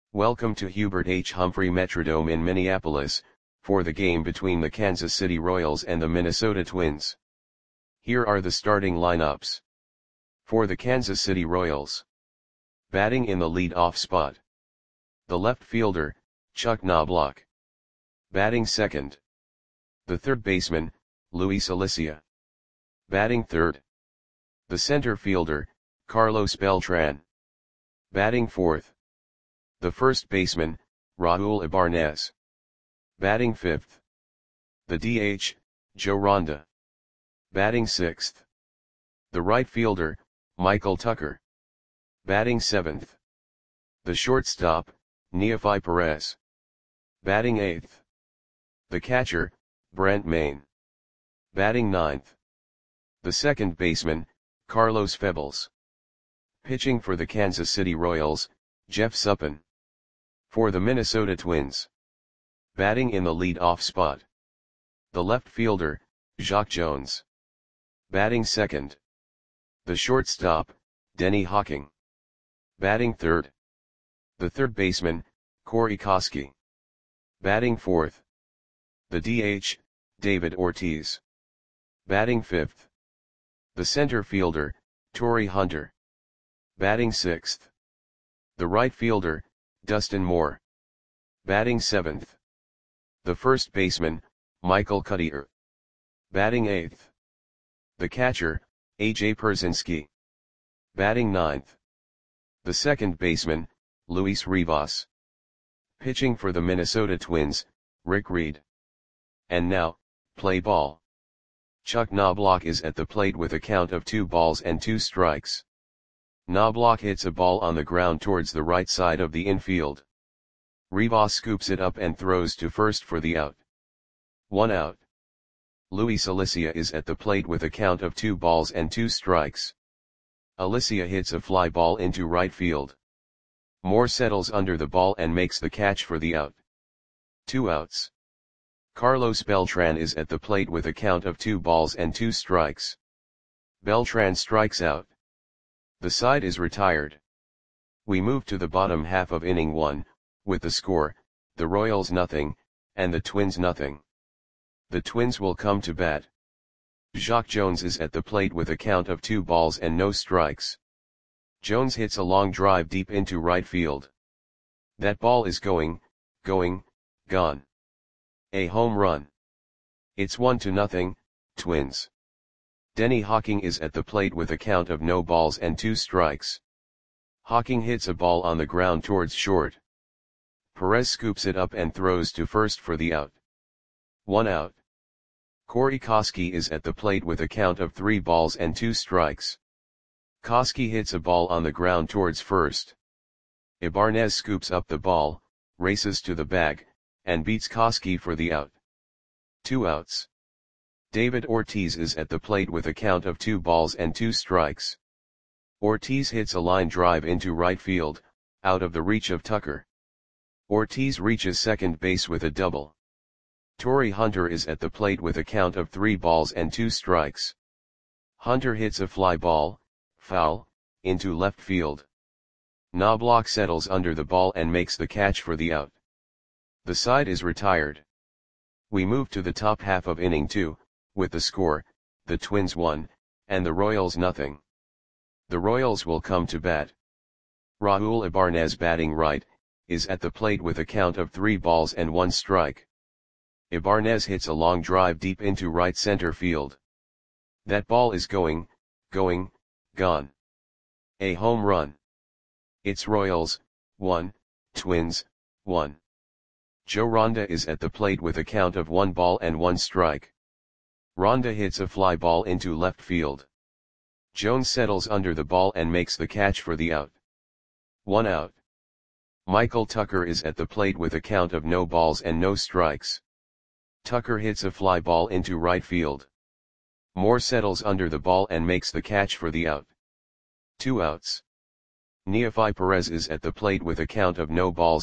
Welcome to Hubert H. Humphrey Metrodome in Minneapolis, for the game between the Kansas City Royals and the Minnesota Twins. Here are the starting lineups. For the Kansas City Royals. Batting in the lead-off spot. The left fielder, Chuck Knobloch. Batting second. The third baseman, Luis Alicea. Batting third. The center fielder, Carlos Beltran. Batting fourth. The first baseman, Raul Ibarnez. Batting fifth. The DH, Joe Ronda. Batting sixth. The right fielder, Michael Tucker. Batting seventh. The shortstop, Neofi Perez. Batting eighth. The catcher, Brent Mayne. Batting ninth. The second baseman, Carlos Febles. Pitching for the Kansas City Royals, Jeff Suppan. For the Minnesota Twins. Batting in the lead-off spot. The left fielder, Jacque Jones. Batting second. The shortstop, Denny Hawking. Batting third. The third baseman, Corey Koskie. Batting fourth. The DH, David Ortiz. Batting fifth. The center fielder, Torii Hunter. Batting sixth. The right fielder, Dustin Moore. Batting seventh. The first baseman, Michael Cuddyer. Batting eighth. The catcher, A.J. Pierzynski. Batting ninth. The second baseman, Luis Rivas. Pitching for the Minnesota Twins, Rick Reed. And now, play ball. Chuck Knobloch is at the plate with a count of 2-2. Knobloch hits a ball on the ground towards the right side of the infield. Rivas scoops it up and throws to first for the out. 1 out. Luis Alicea is at the plate with a count of 2-2. Alicea hits a fly ball into right field. Moore settles under the ball and makes the catch for the out. 2 outs. Carlos Beltran is at the plate with a count of 2-2. Beltran strikes out. The side is retired. We move to the bottom half of inning 1, with the score, the Royals nothing, and the Twins nothing. The Twins will come to bat. Jacque Jones is at the plate with a count of 2-0. Jones hits a long drive deep into right field. That ball is going, gone. A home run. It's 1-0, Twins. Denny Hawking is at the plate with a count of 0-2. Hawking hits a ball on the ground towards short. Perez scoops it up and throws to first for the out. 1 out. Corey Koskie is at the plate with a count of 3-2. Koskie hits a ball on the ground towards first. Ibarnez scoops up the ball, races to the bag, and beats Koskie for the out. 2 outs. David Ortiz is at the plate with a count of 2-2. Ortiz hits a line drive into right field, out of the reach of Tucker. Ortiz reaches second base with a double. Torii Hunter is at the plate with a count of 3-2. Hunter hits a fly ball, foul, into left field. Knobloch settles under the ball and makes the catch for the out. The side is retired. We move to the top half of inning 2, with the score, the Twins 1, and the Royals nothing. The Royals will come to bat. Raul Ibarnez batting right, is at the plate with a count of 3-1. Ibarnez hits a long drive deep into right center field. That ball is going, gone. A home run. It's Royals, 1, Twins, 1. Joe Ronda is at the plate with a count of 1-1. Ronda hits a fly ball into left field. Jones settles under the ball and makes the catch for the out. 1 out. Michael Tucker is at the plate with a count of 0-0. Tucker hits a fly ball into right field. Moore settles under the ball and makes the catch for the out. 2 outs. Neofi Perez is at the plate with a count of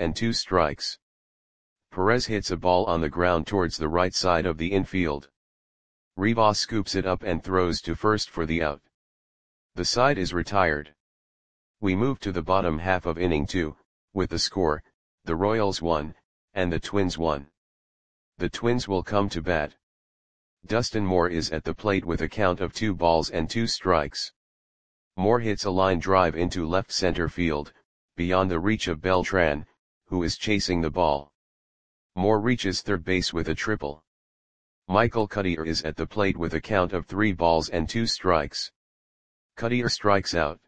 0-2. Perez hits a ball on the ground towards the right side of the infield. Rivas scoops it up and throws to first for the out. The side is retired. We move to the bottom half of inning 2, with the score, the Royals won, and the Twins won. The Twins will come to bat. Dustin Moore is at the plate with a count of 2 balls and 2 strikes. Moore hits a line drive into left center field, beyond the reach of Beltran, who is chasing the ball. Moore reaches third base with a triple. Michael Cuddyer is at the plate with a count of 3 balls and 2 strikes. Cuddyer strikes out.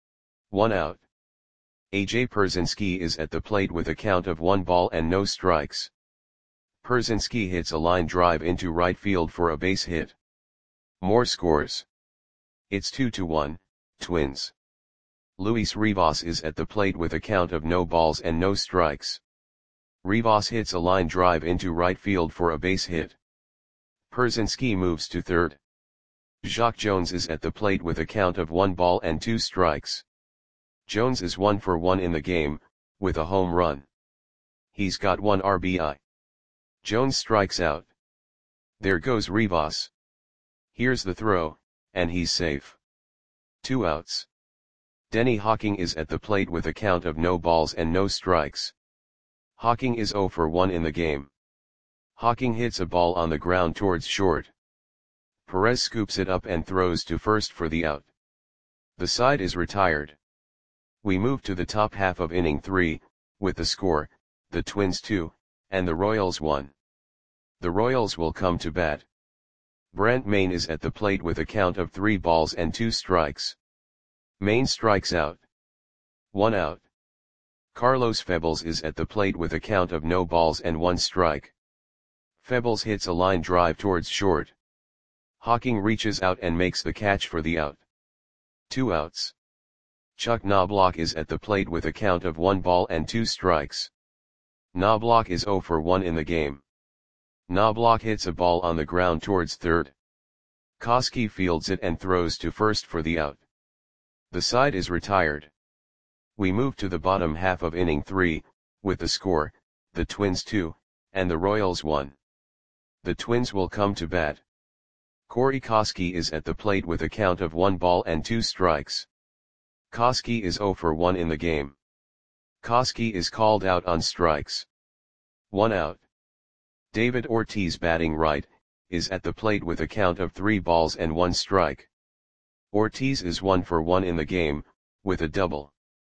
1 out. A.J. Pierzynski is at the plate with a count of 1 ball and no strikes. Pierzynski hits a line drive into right field for a base hit. Moore scores. It's 2-1, Twins. Luis Rivas is at the plate with a count of no balls and no strikes. Rivas hits a line drive into right field for a base hit. Pierzynski moves to third. Jacque Jones is at the plate with a count of 1 ball and 2 strikes. Jones is 1 for 1 in the game, with a home run. He's got 1 RBI. Jones strikes out. There goes Rivas. Here's the throw, and he's safe. 2 outs. Denny Hawking is at the plate with a count of no balls and no strikes. Hawking is 0 for 1 in the game. Hawking hits a ball on the ground towards short. Perez scoops it up and throws to first for the out. The side is retired. We move to the top half of inning 3, with the score, the Twins 2, and the Royals 1. The Royals will come to bat. Brent Mayne is at the plate with a count of 3 balls and 2 strikes. Mayne strikes out. 1 out. Carlos Febles is at the plate with a count of no balls and 1 strike. Febles hits a line drive towards short. Hawking reaches out and makes the catch for the out. 2 outs. Chuck Knobloch is at the plate with a count of 1 ball and 2 strikes. Knobloch is 0 for 1 in the game. Knobloch hits a ball on the ground towards third. Koski fields it and throws to first for the out. The side is retired. We move to the bottom half of inning 3, with the score, the Twins 2, and the Royals 1. The Twins will come to bat. Corey Koski is at the plate with a count of 1 ball and 2 strikes. Koski is 0 for 1 in the game. Koski is called out on strikes. 1 out. David Ortiz, batting right, is at the plate with a count of 3 balls and 1 strike. Ortiz is 1 for 1 in the game, with a double.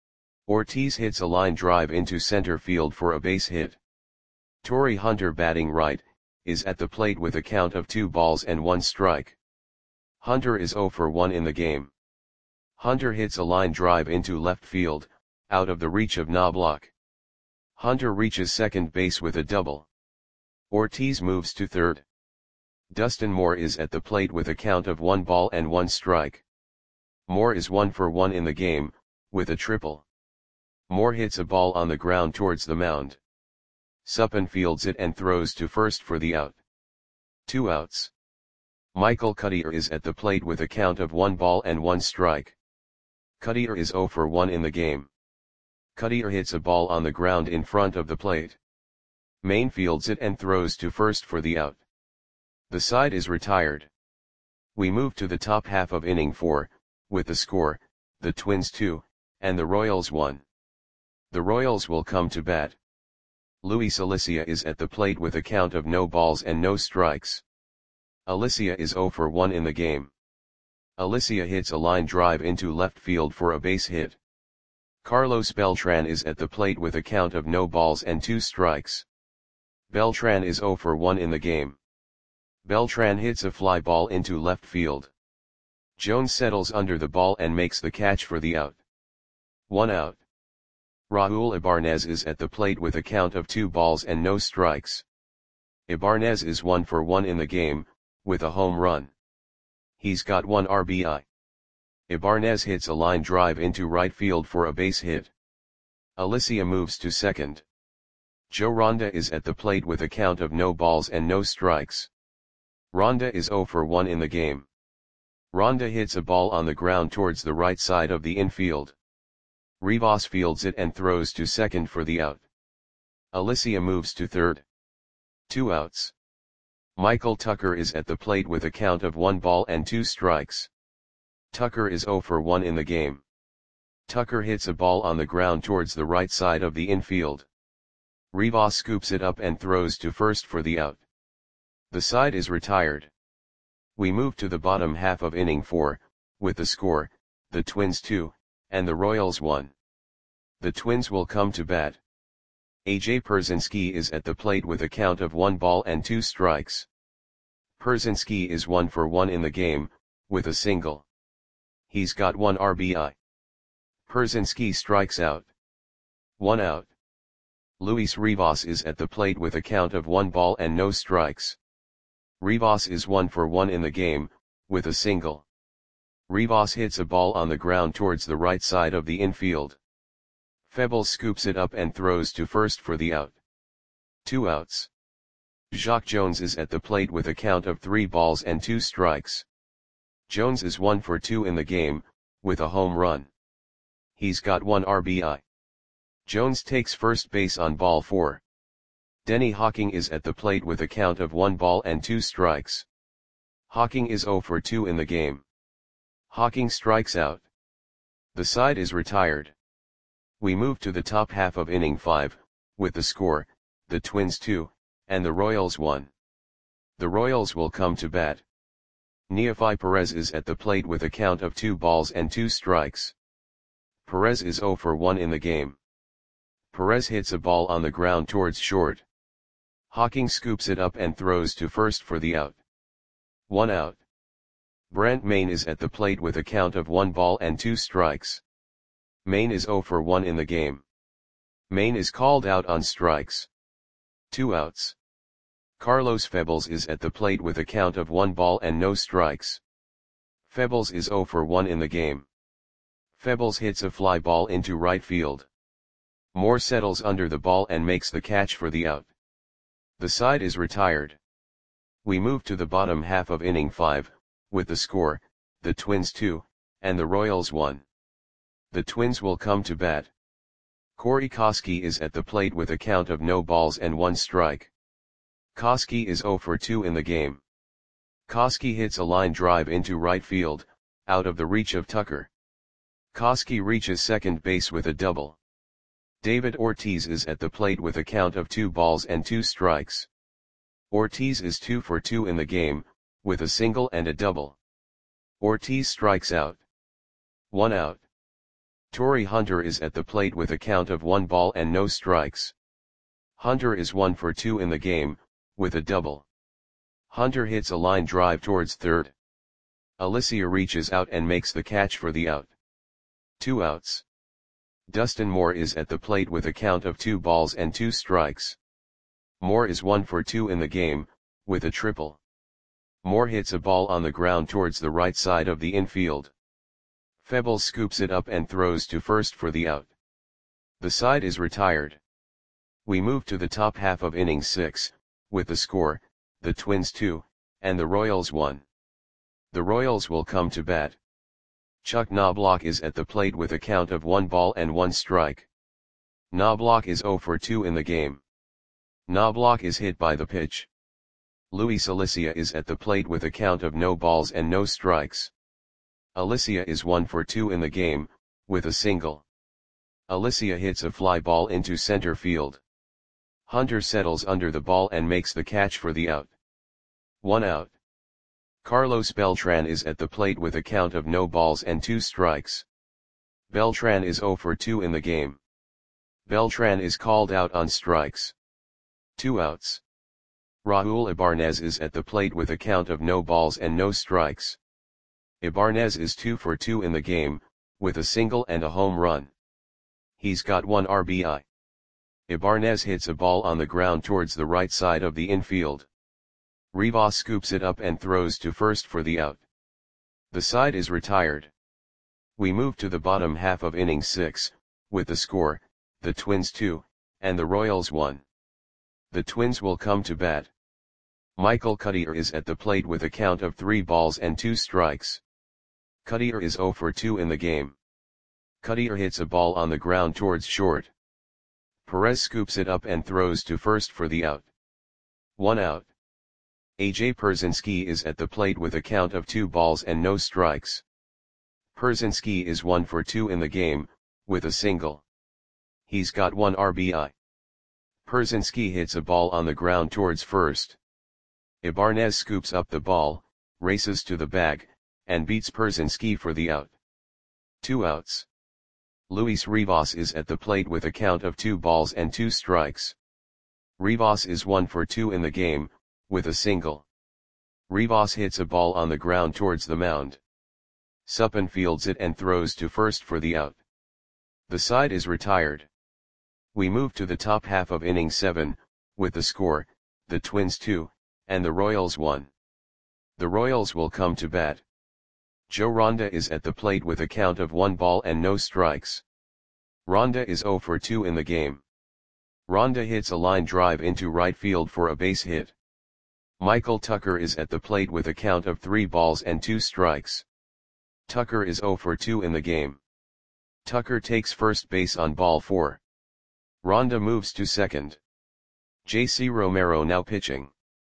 Ortiz hits a line drive into center field for a base hit. Torii Hunter, batting right, is at the plate with a count of 2 balls and 1 strike. Hunter is 0 for 1 in the game. Hunter hits a line drive into left field, out of the reach of Knobloch. Hunter reaches second base with a double. Ortiz moves to third. Dustin Moore is at the plate with a count of 1 ball and 1 strike. Moore is 1 for 1 in the game, with a triple. Moore hits a ball on the ground towards the mound. Suppan fields it and throws to first for the out. 2 outs. Michael Cuddyer is at the plate with a count of 1 ball and 1 strike. Cuddyer is 0 for 1 in the game. Cuddyer hits a ball on the ground in front of the plate. Mayne fields it and throws to first for the out. The side is retired. We move to the top half of inning 4, with the score, the Twins 2, and the Royals 1. The Royals will come to bat. Luis Alicia is at the plate with a count of no balls and no strikes. Alicia is 0 for 1 in the game. Alicia hits a line drive into left field for a base hit. Carlos Beltran is at the plate with a count of no balls and 2 strikes. Beltran is 0 for 1 in the game. Beltran hits a fly ball into left field. Jones settles under the ball and makes the catch for the out. 1 out. Raul Ibarnez is at the plate with a count of 2 balls and no strikes. Ibarnez is 1 for 1 in the game, with a home run. He's got 1 RBI. Ibarnez hits a line drive into right field for a base hit. Alicia moves to second. Joe Ronda is at the plate with a count of no balls and no strikes. Ronda is 0 for 1 in the game. Ronda hits a ball on the ground towards the right side of the infield. Rivas fields it and throws to second for the out. Alicia moves to third. 2 outs. Michael Tucker is at the plate with a count of 1 ball and 2 strikes. Tucker is 0 for 1 in the game. Tucker hits a ball on the ground towards the right side of the infield. Rivas scoops it up and throws to first for the out. The side is retired. We move to the bottom half of inning 4, with the score, the Twins 2, and the Royals 1. The Twins will come to bat. AJ Pierzynski is at the plate with a count of 1 ball and 2 strikes. Pierzynski is 1 for 1 in the game, with a single. He's got 1 RBI. Pierzynski strikes out. 1 out. Luis Rivas is at the plate with a count of 1 ball and no strikes. Rivas is 1 for 1 in the game, with a single. Rivas hits a ball on the ground towards the right side of the infield. Febles scoops it up and throws to first for the out. 2 outs. Jacque Jones is at the plate with a count of 3 balls and 2 strikes. Jones is 1 for 2 in the game, with a home run. He's got 1 RBI. Jones takes first base on ball 4. Denny Hawking is at the plate with a count of 1 ball and 2 strikes. Hawking is 0 for 2 in the game. Hawking strikes out. The side is retired. We move to the top half of inning 5, with the score, the Twins 2, and the Royals 1. The Royals will come to bat. Neofi Perez is at the plate with a count of 2 balls and 2 strikes. Perez is 0 for 1 in the game. Perez hits a ball on the ground towards short. Hawking scoops it up and throws to first for the out. 1 out. Brent Mayne is at the plate with a count of 1 ball and 2 strikes. Mayne is 0 for 1 in the game. Mayne is called out on strikes. 2 outs. Carlos Febles is at the plate with a count of 1 ball and no strikes. Febles is 0 for 1 in the game. Febles hits a fly ball into right field. Moore settles under the ball and makes the catch for the out. The side is retired. We move to the bottom half of inning 5, with the score, the Twins 2, and the Royals 1. The Twins will come to bat. Corey Koskie is at the plate with a count of no balls and 1 strike. Koskie is 0 for 2 in the game. Koskie hits a line drive into right field, out of the reach of Tucker. Koskie reaches second base with a double. David Ortiz is at the plate with a count of 2 balls and 2 strikes. Ortiz is 2 for 2 in the game, with a single and a double. Ortiz strikes out. 1 out. Torii Hunter is at the plate with a count of 1 ball and no strikes. Hunter is 1 for 2 in the game, with a double. Hunter hits a line drive towards third. Alicia reaches out and makes the catch for the out. 2 outs. Dustin Moore is at the plate with a count of 2 balls and 2 strikes. Moore is 1 for 2 in the game, with a triple. Moore hits a ball on the ground towards the right side of the infield. Febles scoops it up and throws to first for the out. The side is retired. We move to the top half of inning 6, with the score, the Twins 2, and the Royals 1. The Royals will come to bat. Chuck Knobloch is at the plate with a count of 1 ball and 1 strike. Knobloch is 0 for 2 in the game. Knobloch is hit by the pitch. Luis Alicia is at the plate with a count of no balls and no strikes. Alicia is 1 for 2 in the game, with a single. Alicia hits a fly ball into center field. Hunter settles under the ball and makes the catch for the out. 1 out. Carlos Beltran is at the plate with a count of no balls and 2 strikes. Beltran is 0 for 2 in the game. Beltran is called out on strikes. 2 outs. Raul Ibarnez is at the plate with a count of no balls and no strikes. Ibarnez is 2 for 2 in the game, with a single and a home run. He's got 1 RBI. Ibarnez hits a ball on the ground towards the right side of the infield. Rivas scoops it up and throws to first for the out. The side is retired. We move to the bottom half of inning 6, with the score, the Twins 2, and the Royals 1. The Twins will come to bat. Michael Cuddyer is at the plate with a count of 3 balls and 2 strikes. Cuddyer is 0 for 2 in the game. Cuddyer hits a ball on the ground towards short. Perez scoops it up and throws to first for the out. 1 out. AJ Pierzynski is at the plate with a count of 2 balls and no strikes. Pierzynski is 1 for 2 in the game, with a single. He's got 1 RBI. Pierzynski hits a ball on the ground towards first. Ibanez scoops up the ball, races to the bag, and beats Pierzynski for the out. 2 outs. Luis Rivas is at the plate with a count of 2 balls and 2 strikes. Rivas is 1 for 2 in the game, with a single. Rivas hits a ball on the ground towards the mound. Suppan fields it and throws to first for the out. The side is retired. We move to the top half of inning 7, with the score, the Twins 2, and the Royals 1. The Royals will come to bat. Joe Ronda is at the plate with a count of 1 ball and no strikes. Ronda is 0 for 2 in the game. Ronda hits a line drive into right field for a base hit. Michael Tucker is at the plate with a count of 3 balls and 2 strikes. Tucker is 0 for 2 in the game. Tucker takes first base on ball 4. Ronda moves to second. J.C. Romero now pitching.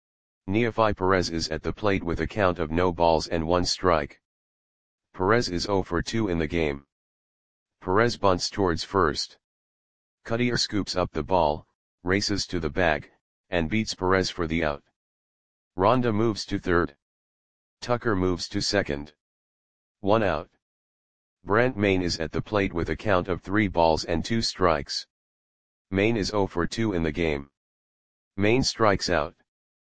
Neofi Perez is at the plate with a count of no balls and 1 strike. Perez is 0 for 2 in the game. Perez bunts towards first. Cutter scoops up the ball, races to the bag, and beats Perez for the out. Ronda moves to third. Tucker moves to second. 1 out. Brent Mayne is at the plate with a count of 3 balls and 2 strikes. Mayne is 0 for 2 in the game. Mayne strikes out.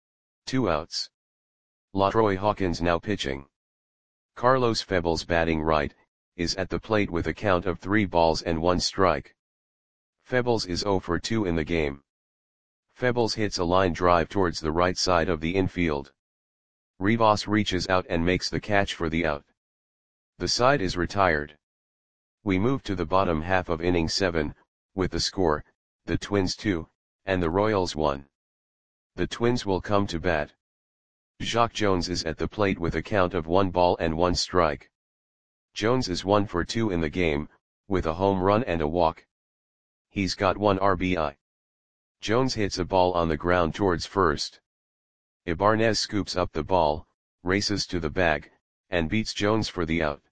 2 outs. LaTroy Hawkins now pitching. Carlos Febles batting right, is at the plate with a count of 3 balls and 1 strike. Febles is 0 for 2 in the game. Febles hits a line drive towards the right side of the infield. Rivas reaches out and makes the catch for the out. The side is retired. We move to the bottom half of inning 7, with the score, the Twins 2, and the Royals 1. The Twins will come to bat. Jacque Jones is at the plate with a count of 1 ball and 1 strike. Jones is 1 for 2 in the game, with a home run and a walk. He's got 1 RBI. Jones hits a ball on the ground towards first. Ibanez scoops up the ball, races to the bag, and beats Jones for the out.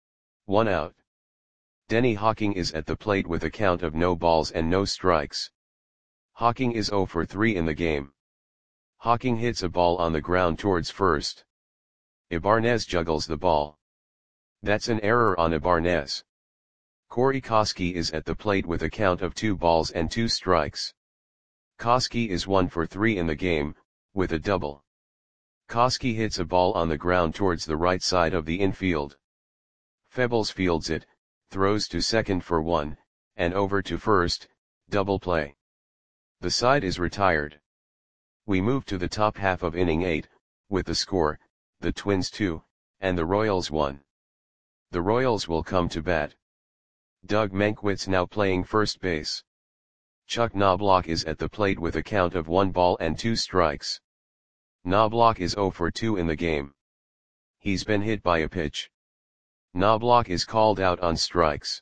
1 out. Denny Hawking is at the plate with a count of no balls and no strikes. Hawking is 0 for 3 in the game. Hawking hits a ball on the ground towards first. Ibanez juggles the ball. That's an error on Ibanez. Corey Koskie is at the plate with a count of 2 balls and 2 strikes. Koskie is 1 for 3 in the game, with a double. Koskie hits a ball on the ground towards the right side of the infield. Febles fields it, throws to second for 1, and over to first, double play. The side is retired. We move to the top half of inning 8, with the score, the Twins 2, and the Royals 1. The Royals will come to bat. Doug Mankiewicz now playing first base. Chuck Knobloch is at the plate with a count of 1 ball and 2 strikes. Knobloch is 0 for 2 in the game. He's been hit by a pitch. Knobloch is called out on strikes.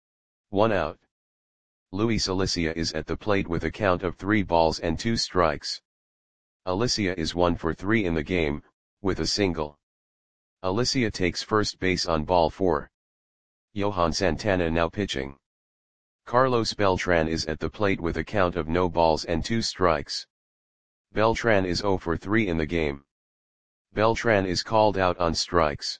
1 out. Luis Alicia is at the plate with a count of 3 balls and 2 strikes. Alicia is 1 for 3 in the game, with a single. Alicia takes first base on ball 4. Johan Santana now pitching. Carlos Beltran is at the plate with a count of no balls and 2 strikes. Beltran is 0 for 3 in the game. Beltran is called out on strikes.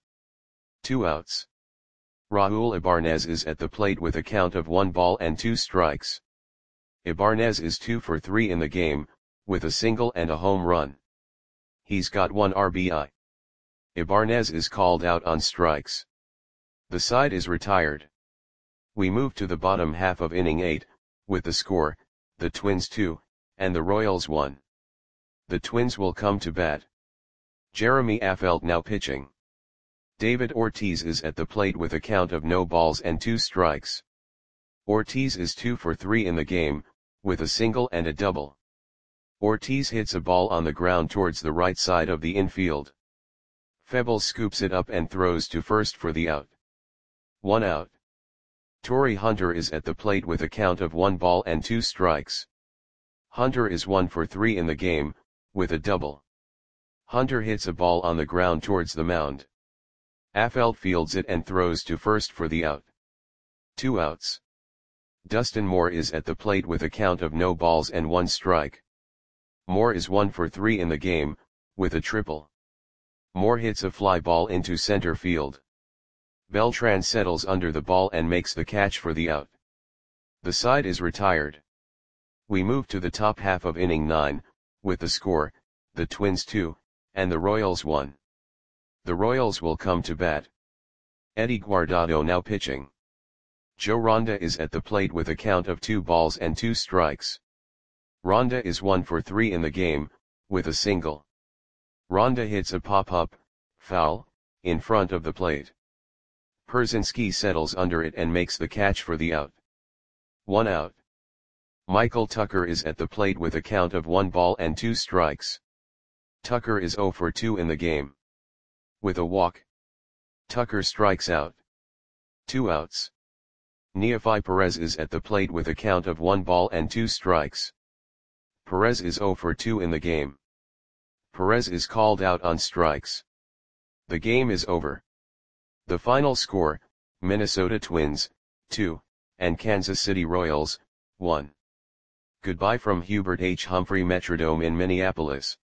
2 outs. Raul Ibanez is at the plate with a count of 1 ball and 2 strikes. Ibanez is 2 for 3 in the game, with a single and a home run. He's got 1 RBI. Ibanez is called out on strikes. The side is retired. We move to the bottom half of inning 8, with the score, the Twins 2, and the Royals 1. The Twins will come to bat. Jeremy Affeldt now pitching. David Ortiz is at the plate with a count of no balls and 2 strikes. Ortiz is 2 for 3 in the game, with a single and a double. Ortiz hits a ball on the ground towards the right side of the infield. Febles scoops it up and throws to first for the out. 1 out. Torii Hunter is at the plate with a count of 1 ball and 2 strikes. Hunter is 1 for 3 in the game, with a double. Hunter hits a ball on the ground towards the mound. Affeldt fields it and throws to first for the out. 2 outs. Dustin Moore is at the plate with a count of no balls and 1 strike. Moore is 1 for 3 in the game, with a triple. Moore hits a fly ball into center field. Beltran settles under the ball and makes the catch for the out. The side is retired. We move to the top half of inning 9, with the score, the Twins 2, and the Royals 1. The Royals will come to bat. Eddie Guardado now pitching. Joe Ronda is at the plate with a count of 2 balls and 2 strikes. Ronda is 1 for 3 in the game, with a single. Ronda hits a pop-up, foul, in front of the plate. Pierzynski settles under it and makes the catch for the out. 1 out. Michael Tucker is at the plate with a count of 1 ball and 2 strikes. Tucker is 0 for 2 in the game. With a walk, Tucker strikes out. 2 outs. Neefi Perez is at the plate with a count of 1 ball and 2 strikes. Perez is 0 for 2 in the game. Perez is called out on strikes. The game is over. The final score, Minnesota Twins, 2, and Kansas City Royals, 1. Goodbye from Hubert H. Humphrey Metrodome in Minneapolis.